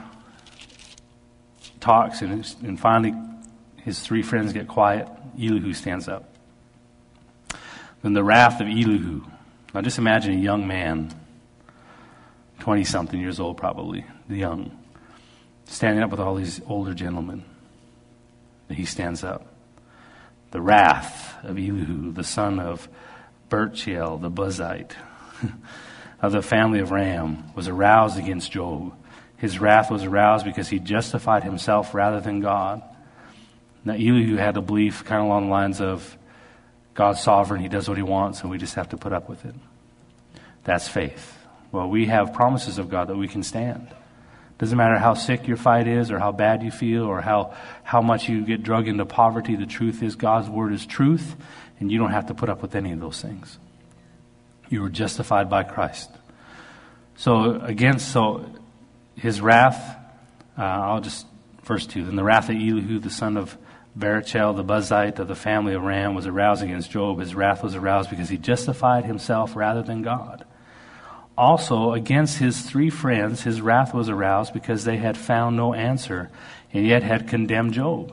talks and, and finally his three friends get quiet, Elihu stands up. Then the wrath of Elihu. Now just imagine a young man, twenty-something years old probably, young, standing up with all these older gentlemen. And he stands up. The wrath of Elihu, the son of Berchiel the Buzite, of the family of Ram, was aroused against Job. His wrath was aroused because he justified himself rather than God. Now Elihu had a belief kind of along the lines of God's sovereign, he does what he wants, and we just have to put up with it. That's faith. Well, we have promises of God that we can stand. Doesn't matter how sick your fight is or how bad you feel or how, how much you get drug into poverty. The truth is God's word is truth, and you don't have to put up with any of those things. You were justified by Christ. So again, so his wrath, uh, I'll just, verse two, then the wrath of Elihu, the son of Berachel, the Buzite of the family of Ram, was aroused against Job. His wrath was aroused because he justified himself rather than God. Also, against his three friends, his wrath was aroused because they had found no answer and yet had condemned Job.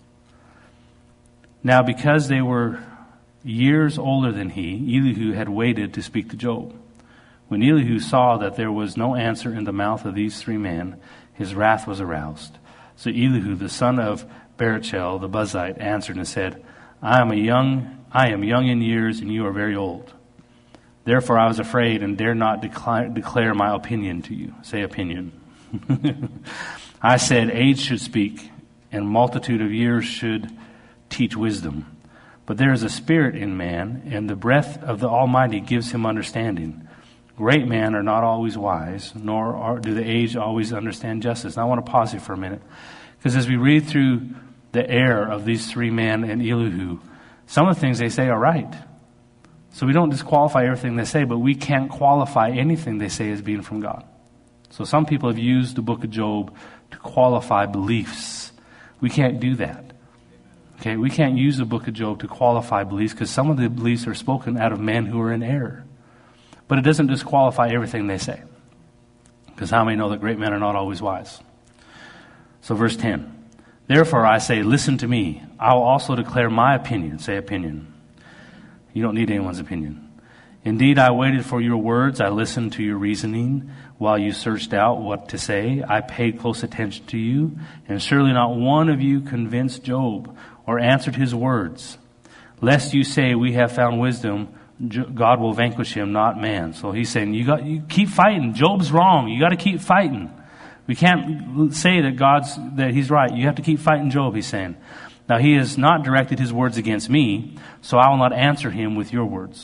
Now, because they were years older than he, Elihu had waited to speak to Job. When Elihu saw that there was no answer in the mouth of these three men, his wrath was aroused. So Elihu, the son of Berachel, the Buzite, answered and said, I am a young, I am young in years, and you are very old. Therefore I was afraid and dare not declare, declare my opinion to you. Say opinion. I said, age should speak, and multitude of years should teach wisdom. But there is a spirit in man, and the breath of the Almighty gives him understanding. Great men are not always wise, nor are, do the aged always understand justice. Now I want to pause here for a minute, because as we read through the error of these three men and Elihu, some of the things they say are right. So we don't disqualify everything they say, but we can't qualify anything they say as being from God. So some people have used the book of Job to qualify beliefs. We can't do that. Okay, we can't use the book of Job to qualify beliefs because some of the beliefs are spoken out of men who are in error. But it doesn't disqualify everything they say. Because how many know that great men are not always wise? So verse ten. Therefore I say, listen to me. I will also declare my opinion. Say opinion. You don't need anyone's opinion. Indeed, I waited for your words. I listened to your reasoning while you searched out what to say. I paid close attention to you, and surely not one of you convinced Job or answered his words. Lest you say, we have found wisdom, God will vanquish him, not man. So he's saying, you got, you keep fighting. Job's wrong. You got to keep fighting. We can't say that God's, that he's right. You have to keep fighting Job, he's saying. Now he has not directed his words against me, so I will not answer him with your words.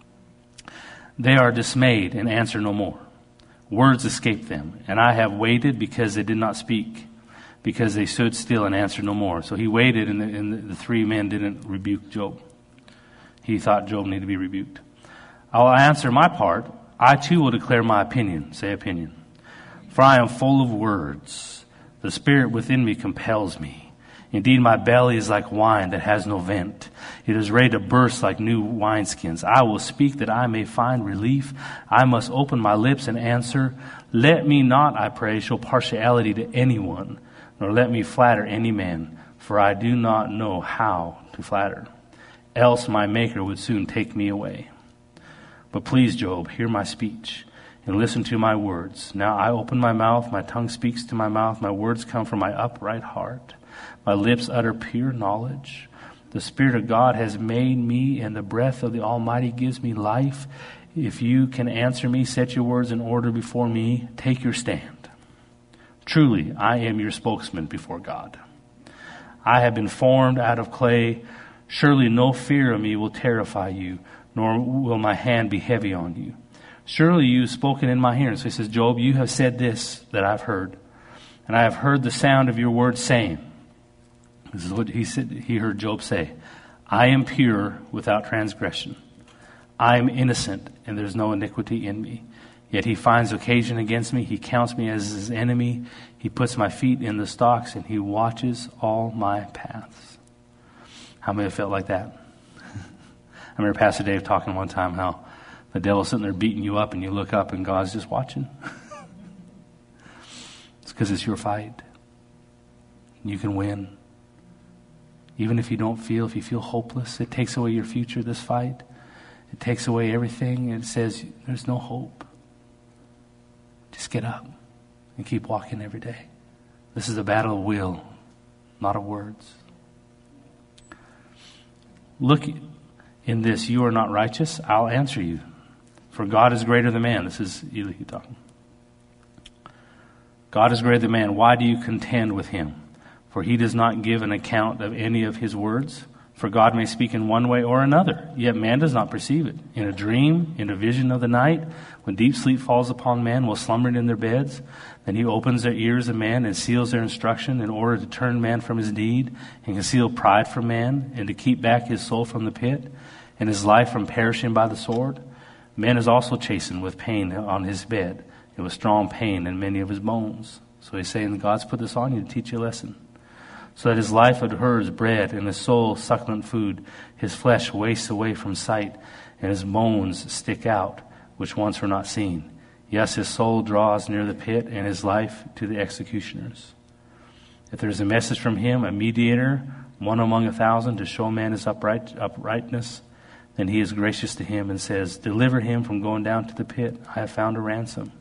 They are dismayed and answer no more. Words escape them, and I have waited because they did not speak, because they stood still and answered no more. So he waited, and the, and the, the three men didn't rebuke Job. He thought Job needed to be rebuked. I will answer my part. I too will declare my opinion. Say opinion. For I am full of words. The spirit within me compels me. Indeed, my belly is like wine that has no vent. It is ready to burst like new wineskins. I will speak that I may find relief. I must open my lips and answer. Let me not, I pray, show partiality to anyone, nor let me flatter any man, for I do not know how to flatter. Else my Maker would soon take me away. But please, Job, hear my speech and listen to my words. Now I open my mouth, my tongue speaks to my mouth, my words come from my upright heart. My lips utter pure knowledge. The Spirit of God has made me, and the breath of the Almighty gives me life. If you can answer me, set your words in order before me. Take your stand. Truly, I am your spokesman before God. I have been formed out of clay. Surely no fear of me will terrify you, nor will my hand be heavy on you. Surely you have spoken in my hearing. So he says, Job, you have said this that I've heard, and I have heard the sound of your words saying. This is what he said. He heard Job say, I am pure without transgression. I am innocent, and there's no iniquity in me. Yet he finds occasion against me. He counts me as his enemy. He puts my feet in the stocks, and he watches all my paths. How many have felt like that? I remember Pastor Dave talking one time how the devil's sitting there beating you up, and you look up, and God's just watching. It's because it's your fight. You can win. Even if you don't feel, if you feel hopeless, it takes away your future, this fight. It takes away everything. It says there's no hope. Just get up and keep walking every day. This is a battle of will, not of words. Look in this, you are not righteous. I'll answer you. For God is greater than man. This is Elihu talking. God is greater than man. Why do you contend with him? For he does not give an account of any of his words. For God may speak in one way or another, yet man does not perceive it. In a dream, in a vision of the night, when deep sleep falls upon man while slumbering in their beds, then he opens their ears of man and seals their instruction in order to turn man from his deed and conceal pride from man and to keep back his soul from the pit and his life from perishing by the sword. Man is also chastened with pain on his bed and with strong pain in many of his bones. So he's saying, God's put this on you to teach you a lesson. So that his life adheres bread and his soul succulent food. His flesh wastes away from sight and his bones stick out, which once were not seen. Yes, his soul draws near the pit and his life to the executioners. If there is a message from him, a mediator, one among a thousand, to show man his upright, uprightness, then he is gracious to him and says, deliver him from going down to the pit. I have found a ransom.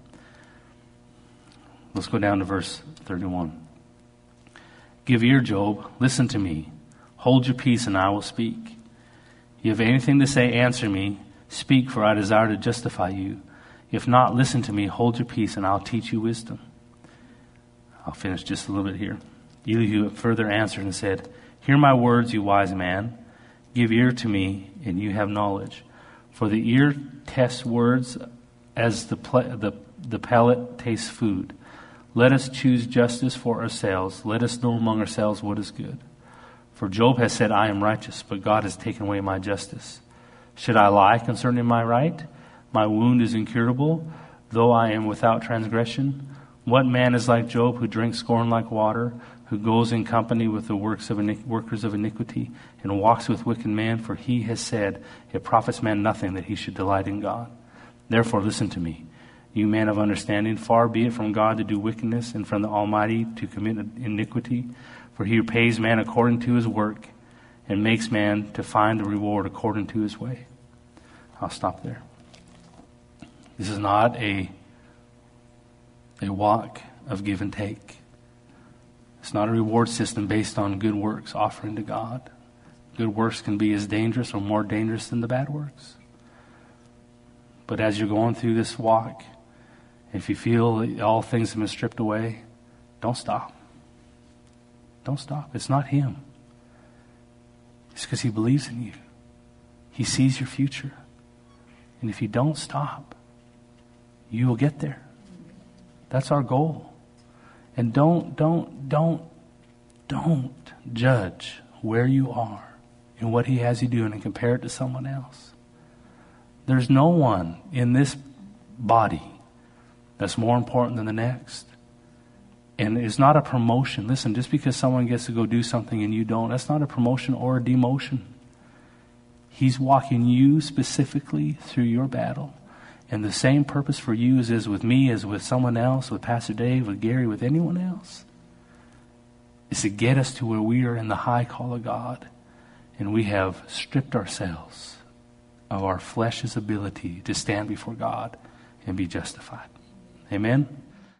Let's go down to verse thirty-one. Give ear, Job. Listen to me. Hold your peace, and I will speak. You have anything to say, answer me. Speak, for I desire to justify you. If not, listen to me. Hold your peace, and I'll teach you wisdom. I'll finish just a little bit here. Elihu further answered and said, hear my words, you wise man. Give ear to me, and you have knowledge. For the ear tests words as the, pl- the, the palate tastes food. Let us choose justice for ourselves. Let us know among ourselves what is good. For Job has said, I am righteous, but God has taken away my justice. Should I lie concerning my right? My wound is incurable, though I am without transgression. What man is like Job, who drinks scorn like water, who goes in company with the works of iniqu- workers of iniquity, and walks with wicked man? For he has said, it profits man nothing that he should delight in God. Therefore listen to me, you man of understanding. Far be it from God to do wickedness, and from the Almighty to commit iniquity. For he pays man according to his work, and makes man to find the reward according to his way. I'll stop there. This is not a, a walk of give and take. It's not a reward system based on good works offering to God. Good works can be as dangerous or more dangerous than the bad works. But as you're going through this walk, if you feel that all things have been stripped away, don't stop. Don't stop. It's not him. It's because he believes in you. He sees your future. And if you don't stop, you will get there. That's our goal. And don't, don't, don't, don't judge where you are and what he has you doing and compare it to someone else. There's no one in this body that's more important than the next. And it's not a promotion. Listen, just because someone gets to go do something and you don't, that's not a promotion or a demotion. He's walking you specifically through your battle. And the same purpose for you as is with me, as with someone else, with Pastor Dave, with Gary, with anyone else, is to get us to where we are in the high call of God. And we have stripped ourselves of our flesh's ability to stand before God and be justified. Amen?